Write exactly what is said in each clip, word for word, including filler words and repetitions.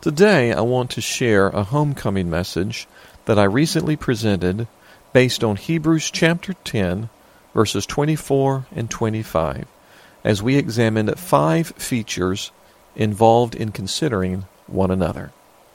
Today, I want to share a homecoming message that I recently presented based on Hebrews chapter ten, verses twenty-four and twenty-five, as we examined five features involved in considering one another.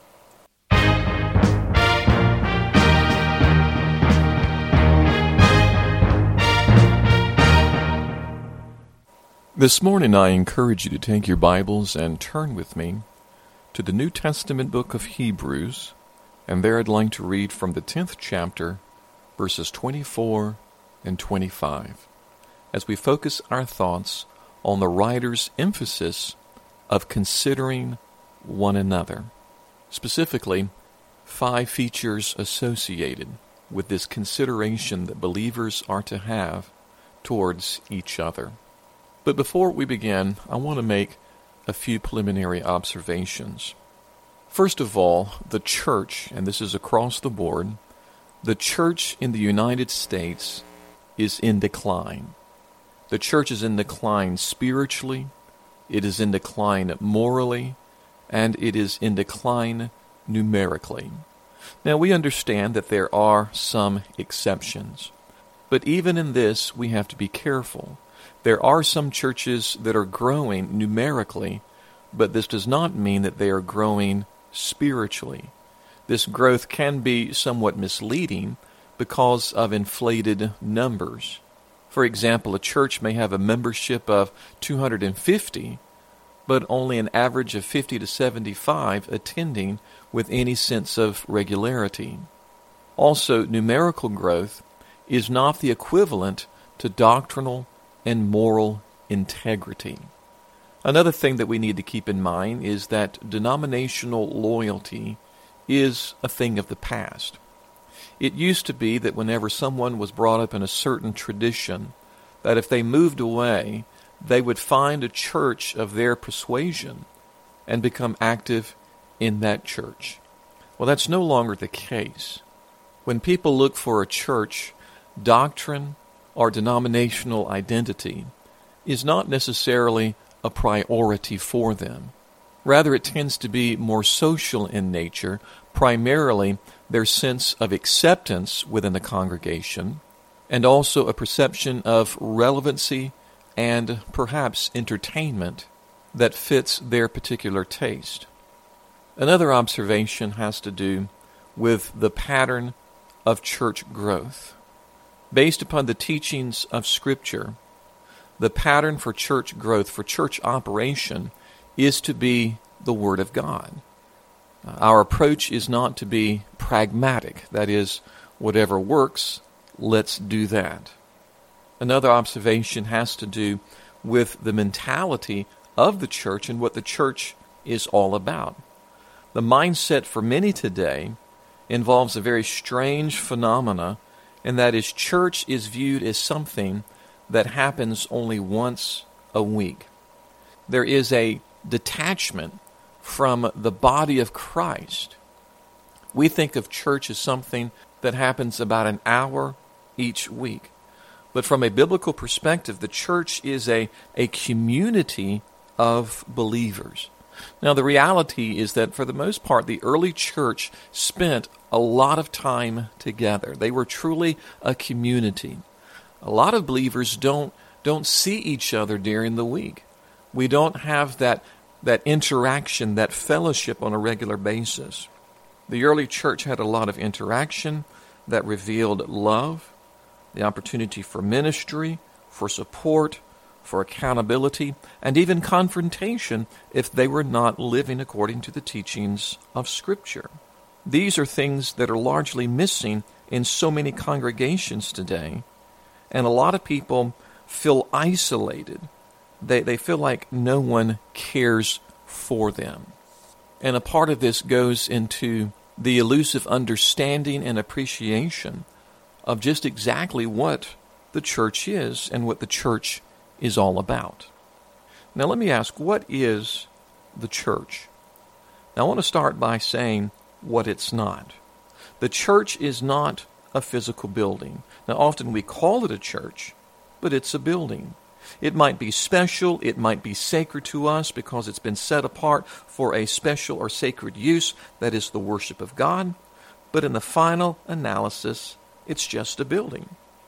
This morning, I encourage you to take your Bibles and turn with me to the New Testament book of Hebrews, and there I'd like to read from the tenth chapter, verses twenty-four and twenty-five, as we focus our thoughts on the writer's emphasis of considering one another, specifically five features associated with this consideration that believers are to have towards each other. But before we begin, I want to make a few preliminary observations. First of all, the church, and this is across the board, the church in the United States is in decline. The church is in decline spiritually, it is in decline morally, and it is in decline numerically. Now, we understand that there are some exceptions, but even in this, we have to be careful. There are some churches that are growing numerically, but this does not mean that they are growing spiritually. This growth can be somewhat misleading because of inflated numbers. For example, a church may have a membership of two hundred fifty, but only an average of fifty to seventy-five attending with any sense of regularity. Also, numerical growth is not the equivalent to doctrinal and moral integrity. Another thing that we need to keep in mind is that denominational loyalty is a thing of the past. It used to be that whenever someone was brought up in a certain tradition, that if they moved away, they would find a church of their persuasion and become active in that church. Well, that's no longer the case. When people look for a church, doctrine or denominational identity is not necessarily a priority for them. Rather, it tends to be more social in nature, primarily their sense of acceptance within the congregation, and also a perception of relevancy and perhaps entertainment that fits their particular taste. Another observation has to do with the pattern of church growth. Based upon the teachings of Scripture, the pattern for church growth, for church operation, is to be the Word of God. Our approach is not to be pragmatic, that is, whatever works, let's do that. Another observation has to do with the mentality of the church and what the church is all about. The mindset for many today involves a very strange phenomena, and that is church is viewed as something that happens only once a week. There is a detachment from the body of Christ. We think of church as something that happens about an hour each week. But from a biblical perspective, the church is a, a community of believers. Now, the reality is that for the most part, the early church spent a lot of time together. They were truly a community. A lot of believers don't don't see each other during the week. We don't have that that interaction, that fellowship on a regular basis. The early church had a lot of interaction that revealed love, the opportunity for ministry, for support, for accountability, and even confrontation if they were not living according to the teachings of Scripture. These are things that are largely missing in so many congregations today, and a lot of people feel isolated. They, they feel like no one cares for them. And a part of this goes into the elusive understanding and appreciation of just exactly what the church is and what the church is all about. Now let me ask, what is the church? Now I want to start by saying what it's not. The church is not a physical building. Now often we call it a church, but it's a building. It might be special, it might be sacred to us because it's been set apart for a special or sacred use, that is the worship of God. But in the final analysis, it's just a building.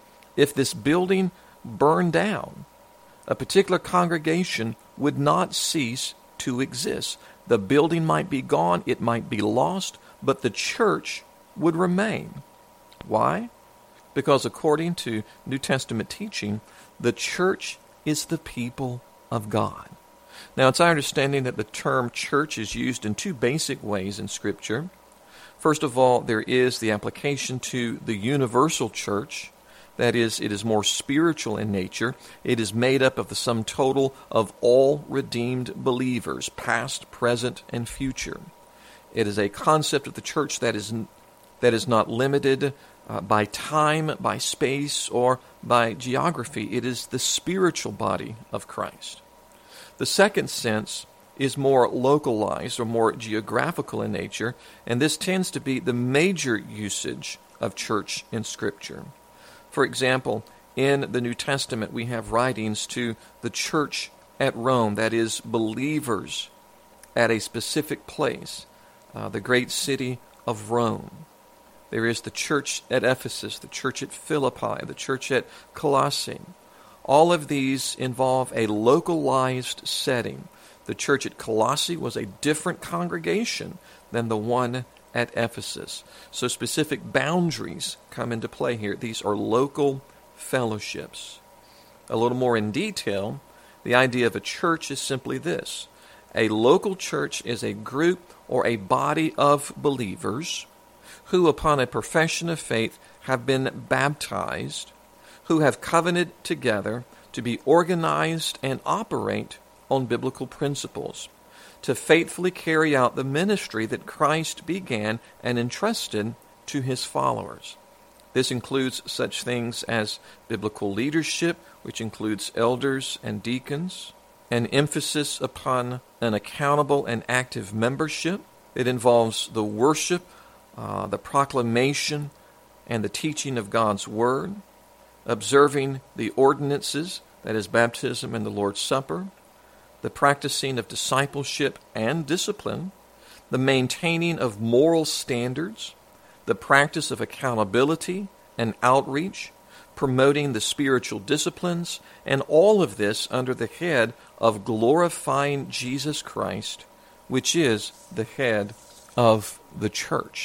If this building burned down, a particular congregation would not cease to exist. The building might be gone, it might be lost, but the church would remain. Why? Because according to New Testament teaching, the church is the people of God. Now, it's our understanding that the term church is used in two basic ways in Scripture. First of all, there is the application to the universal church. That is, it is more spiritual in nature. It is made up of the sum total of all redeemed believers, past, present, and future. It is a concept of the church that is that is not limited uh, by time, by space, or by geography. It is the spiritual body of Christ. The second sense is more localized or more geographical in nature, and this tends to be the major usage of church in Scripture. For example, in the New Testament, we have writings to the church at Rome, that is, believers at a specific place, uh, the great city of Rome. There is the church at Ephesus, the church at Philippi, the church at Colossae. All of these involve a localized setting. The church at Colossae was a different congregation than the one at Ephesus. So specific boundaries come into play here. These are local fellowships. A little more in detail, the idea of a church is simply this. A local church is a group or a body of believers who, upon a profession of faith, have been baptized, who have covenanted together to be organized and operate on biblical principles, to faithfully carry out the ministry that Christ began and entrusted to his followers. This includes such things as biblical leadership, which includes elders and deacons, an emphasis upon an accountable and active membership. It involves the worship, uh, the proclamation, and the teaching of God's Word, observing the ordinances, that is baptism and the Lord's Supper, the practicing of discipleship and discipline, the maintaining of moral standards, the practice of accountability and outreach, promoting the spiritual disciplines, and all of this under the head of glorifying Jesus Christ, which is the head of the church.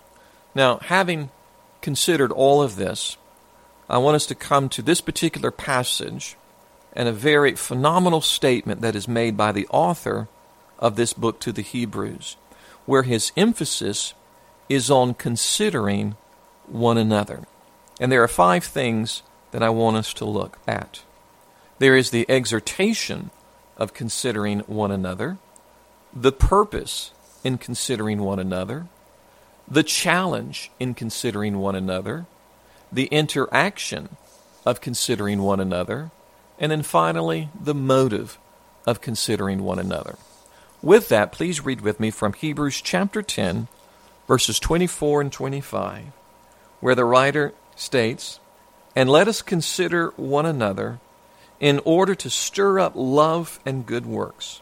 Now, having considered all of this, I want us to come to this particular passage and a very phenomenal statement that is made by the author of this book to the Hebrews, where his emphasis is on considering one another. And there are five things that I want us to look at. There is the exhortation of considering one another, the purpose in considering one another, the challenge in considering one another, the interaction of considering one another, and then finally, the motive of considering one another. With that, please read with me from Hebrews chapter ten, verses twenty-four and twenty-five, where the writer states, "And let us consider one another in order to stir up love and good works,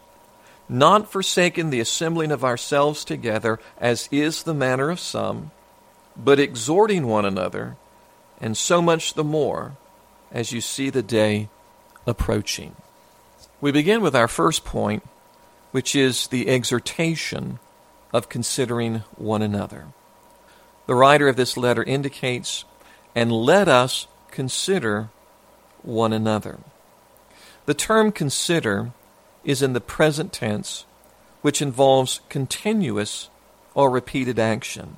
not forsaking the assembling of ourselves together, as is the manner of some, but exhorting one another, and so much the more as you see the day approaching." We begin with our first point, which is the exhortation of considering one another. The writer of this letter indicates, "And let us consider one another." The term consider is in the present tense, which involves continuous or repeated action.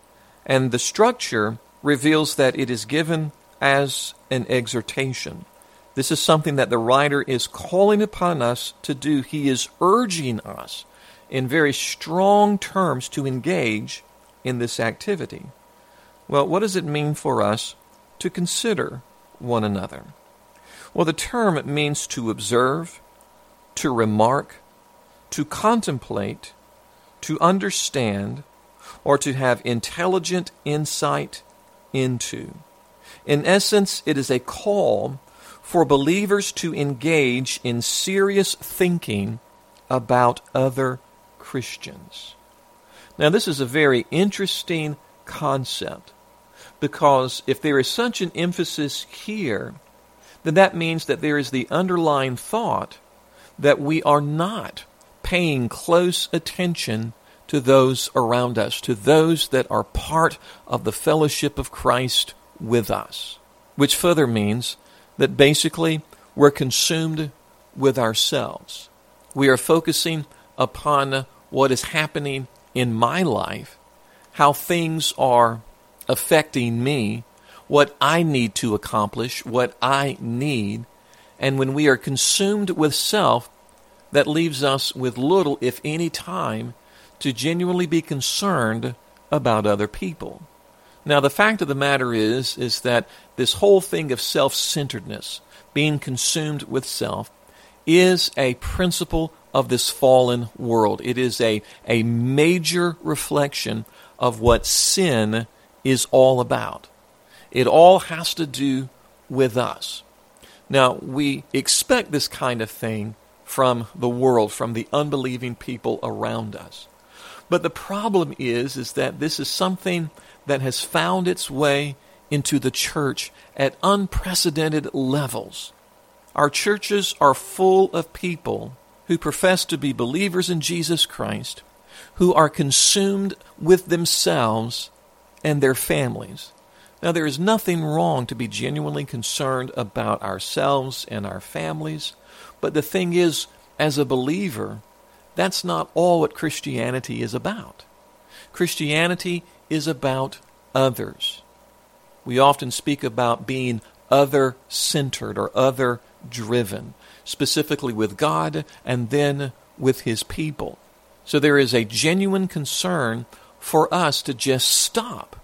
And the structure reveals that it is given as an exhortation. This is something that the writer is calling upon us to do. He is urging us in very strong terms to engage in this activity. Well, what does it mean for us to consider one another? Well, the term means to observe, to remark, to contemplate, to understand, or to have intelligent insight into. In essence, it is a call for believers to engage in serious thinking about other Christians. Now, this is a very interesting concept, because if there is such an emphasis here, then that means that there is the underlying thought that we are not paying close attention to those around us, to those that are part of the fellowship of Christ with us, which further means that basically we're consumed with ourselves. We are focusing upon what is happening in my life, how things are affecting me, what I need to accomplish, what I need. And when we are consumed with self, that leaves us with little, if any, time to genuinely be concerned about other people. Now, the fact of the matter is, is that this whole thing of self-centeredness, being consumed with self, is a principle of this fallen world. It is a, a major reflection of what sin is all about. It all has to do with us. Now, we expect this kind of thing from the world, from the unbelieving people around us. But the problem is, is that this is something that has found its way into the church at unprecedented levels. Our churches are full of people who profess to be believers in Jesus Christ, who are consumed with themselves and their families. Now, there is nothing wrong to be genuinely concerned about ourselves and our families, but the thing is, as a believer, that's not all what Christianity is about. Christianity is about others. We often speak about being other-centered or other-driven, specifically with God and then with His people. So there is a genuine concern for us to just stop,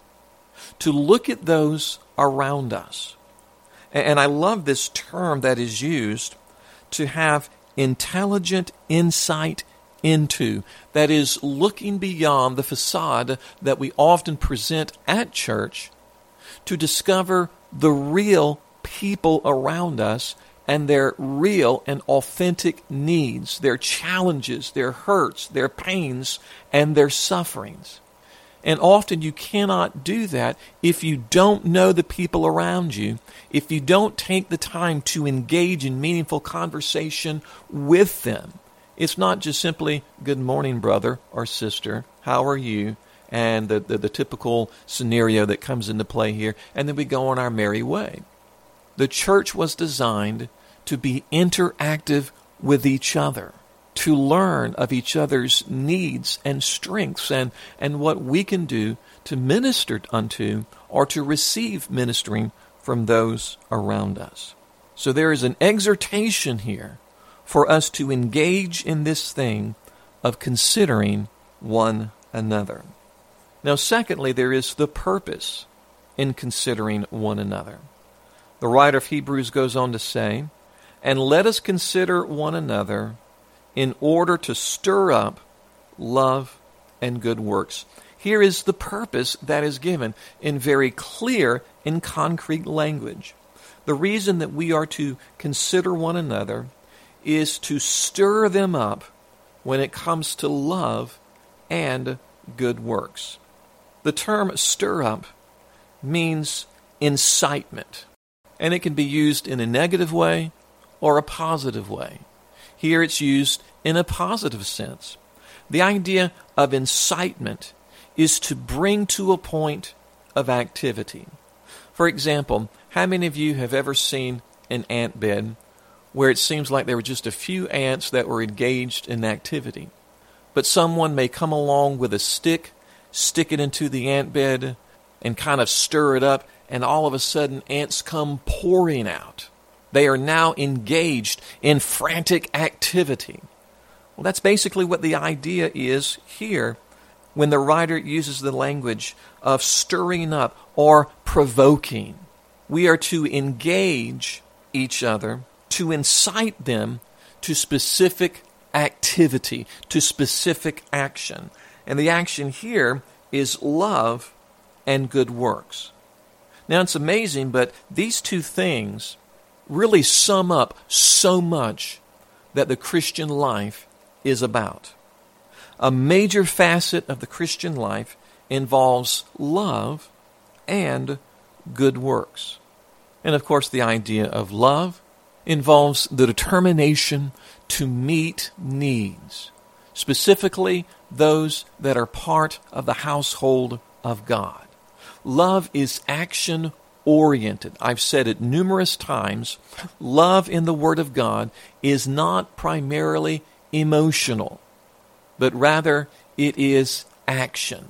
to look at those around us. And I love this term that is used, to have intelligent insight into, that is, looking beyond the facade that we often present at church to discover the real people around us and their real and authentic needs, their challenges, their hurts, their pains, and their sufferings. And often you cannot do that if you don't know the people around you, if you don't take the time to engage in meaningful conversation with them. It's not just simply, good morning, brother or sister, how are you? And the, the, the typical scenario that comes into play here, and then we go on our merry way. The church was designed to be interactive with each other, to learn of each other's needs and strengths and, and what we can do to minister unto or to receive ministering from those around us. So there is an exhortation here for us to engage in this thing of considering one another. Now, secondly, there is the purpose in considering one another. The writer of Hebrews goes on to say, "And let us consider one another in order to stir up love and good works." Here is the purpose that is given in very clear and concrete language. The reason that we are to consider one another is to stir them up when it comes to love and good works. The term stir up means incitement, and it can be used in a negative way or a positive way. Here it's used in a positive sense. The idea of incitement is to bring to a point of activity. For example, how many of you have ever seen an ant bed where it seems like there were just a few ants that were engaged in activity, but someone may come along with a stick, stick it into the ant bed, and kind of stir it up, and all of a sudden ants come pouring out. They are now engaged in frantic activity. Well, that's basically what the idea is here when the writer uses the language of stirring up or provoking. We are to engage each other, to incite them to specific activity, to specific action. And the action here is love and good works. Now, it's amazing, but these two things really sum up so much that the Christian life is about. A major facet of the Christian life involves love and good works. And of course, the idea of love involves the determination to meet needs, specifically those that are part of the household of God. Love is action-oriented. I've said it numerous times. Love in the Word of God is not primarily emotional, but rather it is action.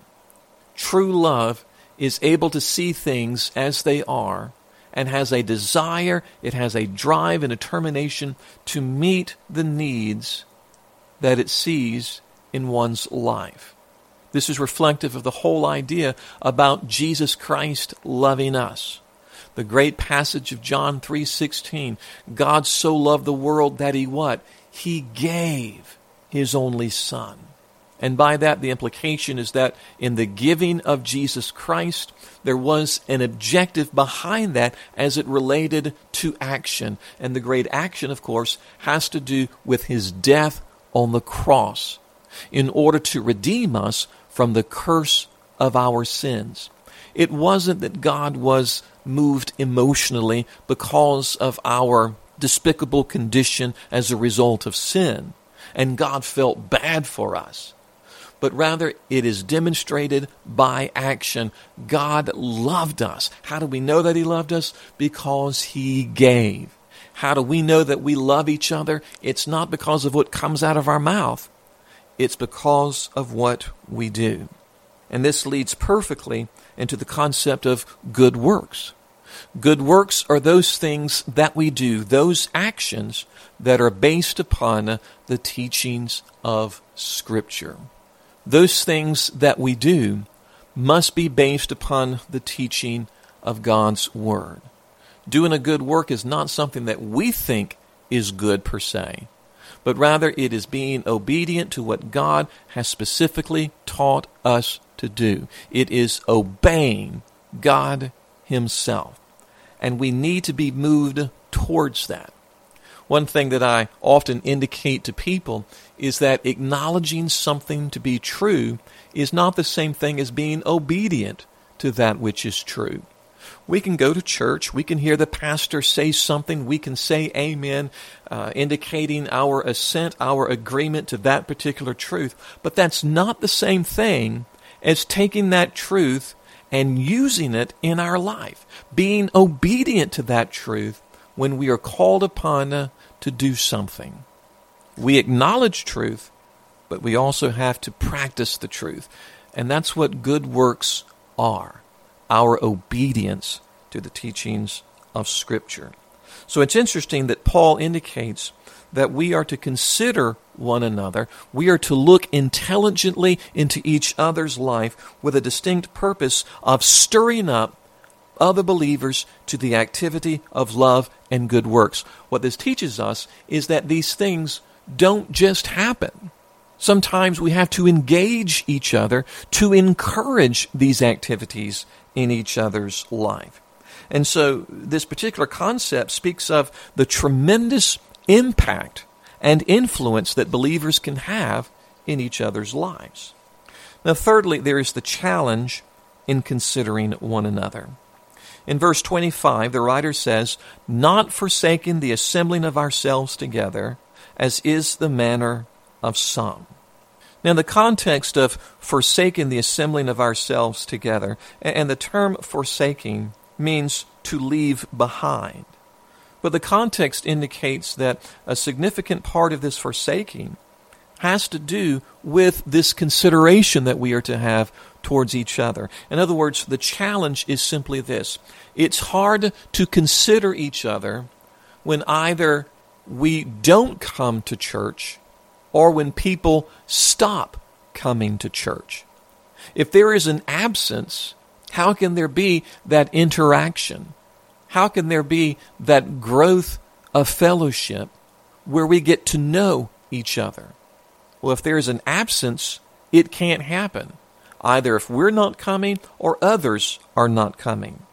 True love is able to see things as they are and has a desire, it has a drive and determination to meet the needs that it sees in one's life. This is reflective of the whole idea about Jesus Christ loving us. The great passage of John three sixteen, God so loved the world that He what? He gave His only Son. And by that, the implication is that in the giving of Jesus Christ, there was an objective behind that as it related to action. And the great action, of course, has to do with His death on the cross in order to redeem us from the curse of our sins. It wasn't that God was moved emotionally because of our despicable condition as a result of sin, and God felt bad for us. But rather, it is demonstrated by action. God loved us. How do we know that He loved us? Because He gave. How do we know that we love each other? It's not because of what comes out of our mouth. It's because of what we do. And this leads perfectly into the concept of good works. Good works are those things that we do, those actions that are based upon the teachings of Scripture. Those things that we do must be based upon the teaching of God's Word. Doing a good work is not something that we think is good per se, but rather it is being obedient to what God has specifically taught us to do. It is obeying God Himself, and we need to be moved towards that. One thing that I often indicate to people is that acknowledging something to be true is not the same thing as being obedient to that which is true. We can go to church, we can hear the pastor say something, we can say amen, uh, indicating our assent, our agreement to that particular truth, but that's not the same thing as taking that truth and using it in our life, being obedient to that truth when we are called upon uh, to do something. We acknowledge truth, but we also have to practice the truth. And that's what good works are, our obedience to the teachings of Scripture. So it's interesting that Paul indicates that we are to consider one another. We are to look intelligently into each other's life with a distinct purpose of stirring up other believers to the activity of love and good works. What this teaches us is that these things don't just happen. Sometimes we have to engage each other to encourage these activities in each other's life. And so this particular concept speaks of the tremendous impact and influence that believers can have in each other's lives. Now, thirdly, there is the challenge in considering one another. In verse twenty-five, the writer says, "Not forsaking the assembling of ourselves together, as is the manner of some." Now, the context of forsaking the assembling of ourselves together, and the term forsaking means to leave behind. But the context indicates that a significant part of this forsaking has to do with this consideration that we are to have towards each other. In other words, the challenge is simply this. It's hard to consider each other when either we don't come to church or when people stop coming to church. If there is an absence, how can there be that interaction? How can there be that growth of fellowship where we get to know each other? Well, if there is an absence, it can't happen, either if we're not coming or others are not coming.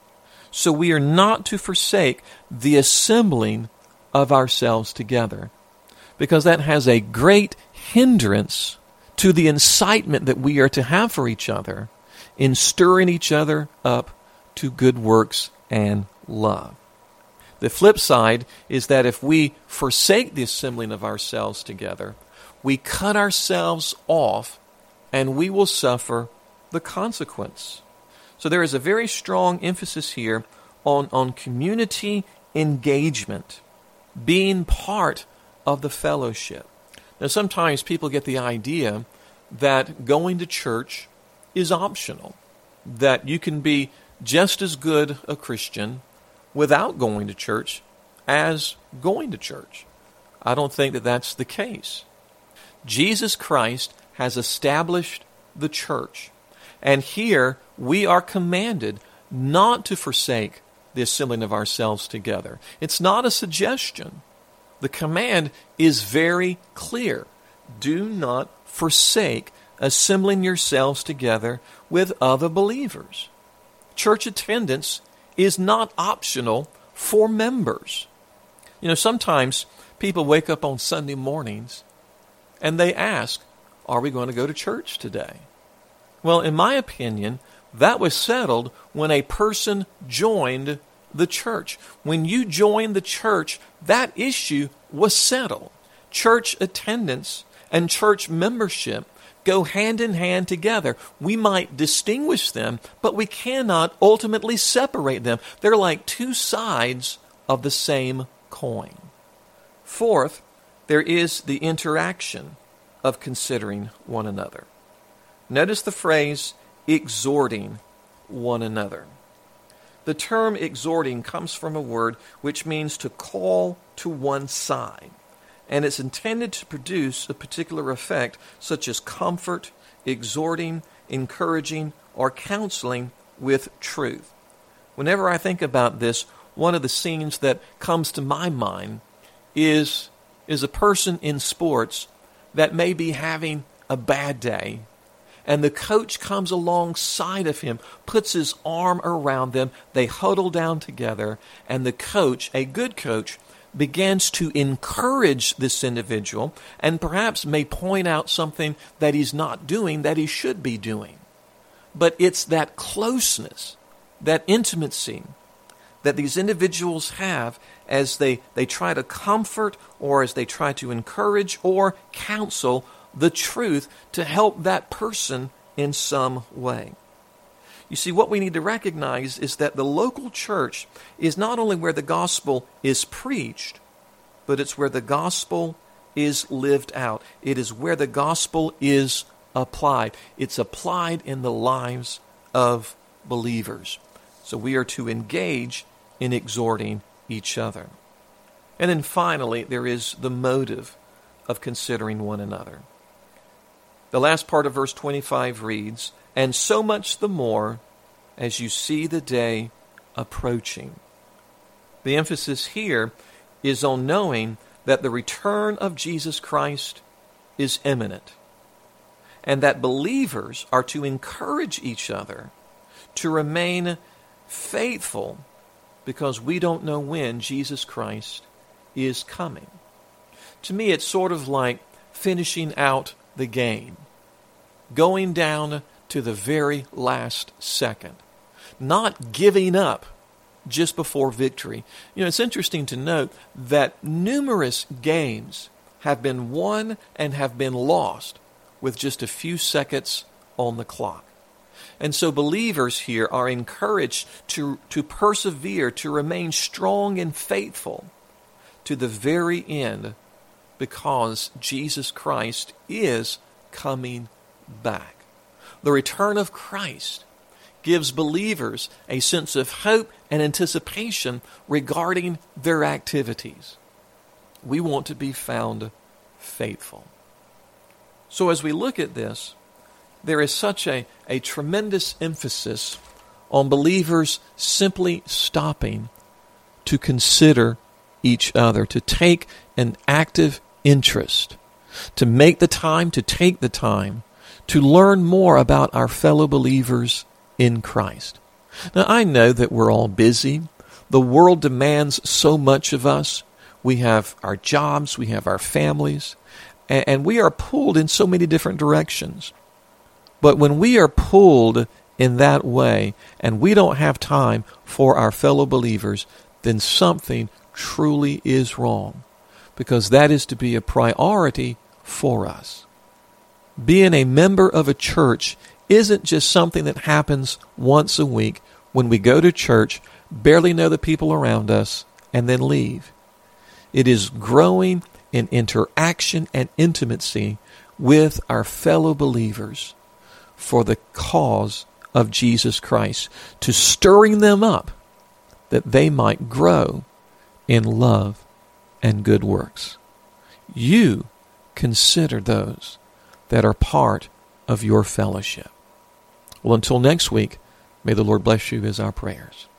So we are not to forsake the assembling of ourselves together, because that has a great hindrance to the incitement that we are to have for each other in stirring each other up to good works and love. The flip side is that if we forsake the assembling of ourselves together, we cut ourselves off and we will suffer the consequence. So there is a very strong emphasis here on, on community engagement, being part of the fellowship. Now, sometimes people get the idea that going to church is optional, that you can be just as good a Christian without going to church as going to church. I don't think that that's the case. Jesus Christ has established the church, and here we are commanded not to forsake the assembling of ourselves together. It's not a suggestion. The command is very clear. Do not forsake assembling yourselves together with other believers. Church attendance is not optional for members. You know, sometimes people wake up on Sunday mornings and they ask, are we going to go to church today? Well, in my opinion, that was settled when a person joined the church. When you joined the church, that issue was settled. Church attendance and church membership go hand in hand together. We might distinguish them, but we cannot ultimately separate them. They're like two sides of the same coin. Fourth, there is the interaction of considering one another. Notice the phrase, exhorting one another. The term exhorting comes from a word which means to call to one side, and it's intended to produce a particular effect such as comfort, exhorting, encouraging, or counseling with truth. Whenever I think about this, one of the scenes that comes to my mind is, is a person in sports that may be having a bad day, and the coach comes alongside of him, puts his arm around them, they huddle down together, and the coach, a good coach, begins to encourage this individual and perhaps may point out something that he's not doing that he should be doing. But it's that closeness, that intimacy that these individuals have as they, they try to comfort or as they try to encourage or counsel the truth to help that person in some way. You see, what we need to recognize is that the local church is not only where the gospel is preached, but it's where the gospel is lived out. It is where the gospel is applied. It's applied in the lives of believers. So we are to engage in exhorting each other. And then finally, there is the motive of considering one another. The last part of verse twenty-five reads, "And so much the more as you see the day approaching." The emphasis here is on knowing that the return of Jesus Christ is imminent, and that believers are to encourage each other to remain faithful because we don't know when Jesus Christ is coming. To me, it's sort of like finishing out the game, going down to the very last second, not giving up just before victory. You know, it's interesting to note that numerous games have been won and have been lost with just a few seconds on the clock. And so believers here are encouraged to, to persevere, to remain strong and faithful to the very end, because Jesus Christ is coming back. The return of Christ gives believers a sense of hope and anticipation regarding their activities. We want to be found faithful. So as we look at this, there is such a, a tremendous emphasis on believers simply stopping to consider each other, to take an active interest, to make the time, to take the time to learn more about our fellow believers in Christ. Now, I know that we're all busy. The world demands so much of us. We have our jobs, we have our families, and, and we are pulled in so many different directions. But when we are pulled in that way, and we don't have time for our fellow believers, then something truly is wrong, because that is to be a priority for us. Being a member of a church isn't just something that happens once a week when we go to church, barely know the people around us, and then leave. It is growing in interaction and intimacy with our fellow believers for the cause of Jesus Christ, to stirring them up that they might grow in love and good works. You consider those that are part of your fellowship. Well, until next week, may the Lord bless you is our prayers.